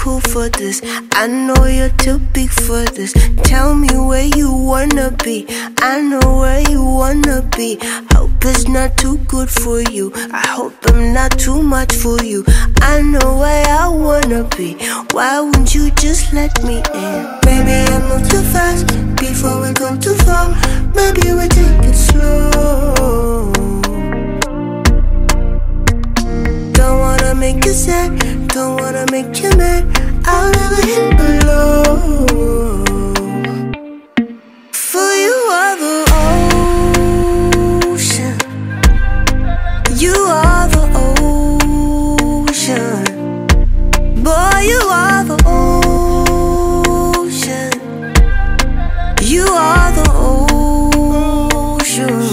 cool for this. I know you're too big for this. Tell me where you wanna be. I know where you wanna be. Hope it's not too good for you. I hope I'm not too much for you. I know where I wanna be. Why wouldn't you just let me in? Maybe I move too fast before we go too far. Maybe we take it slow. Don't wanna make you sad, don't wanna make you mad. I'll never hit below. For you are the ocean. You are the ocean. Boy, you are the ocean. You are the ocean.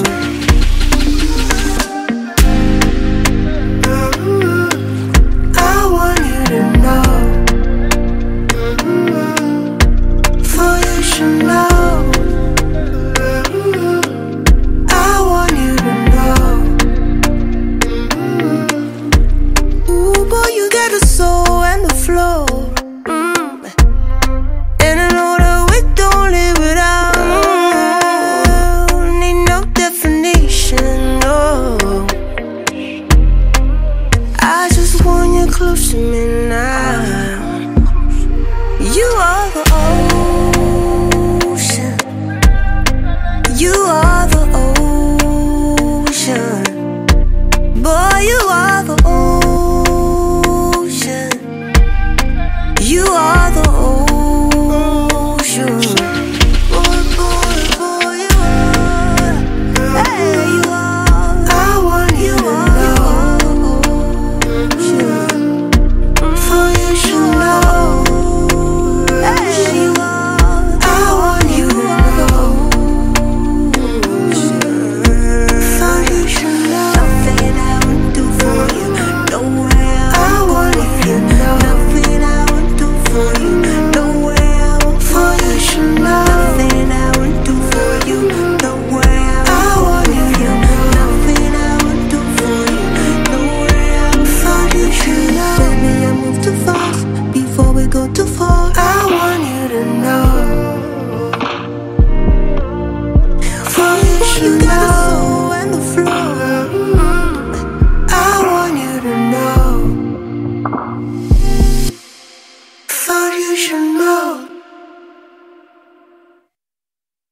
The soul and the flow, and I know that we don't live without. Need no definition, no. I just want you close to me now. You are the ocean. You are the ocean. Boy, you are the ocean. You are the ocean. Boy, boy, boy, you are. Hey, you are. I want you to know. For you should know. Hey, you are. I want you to know. For you should know. Nothing I would do for you. No way I want you to know. Nothing I for you, no way I want for you should know. Nothing I would do for you, no way I want you to know. Nothing I would do for you, no way I want for you should know. Baby, I move too fast before we go too far. I want you to know. For you should know and the flow. I want you to know. You should know.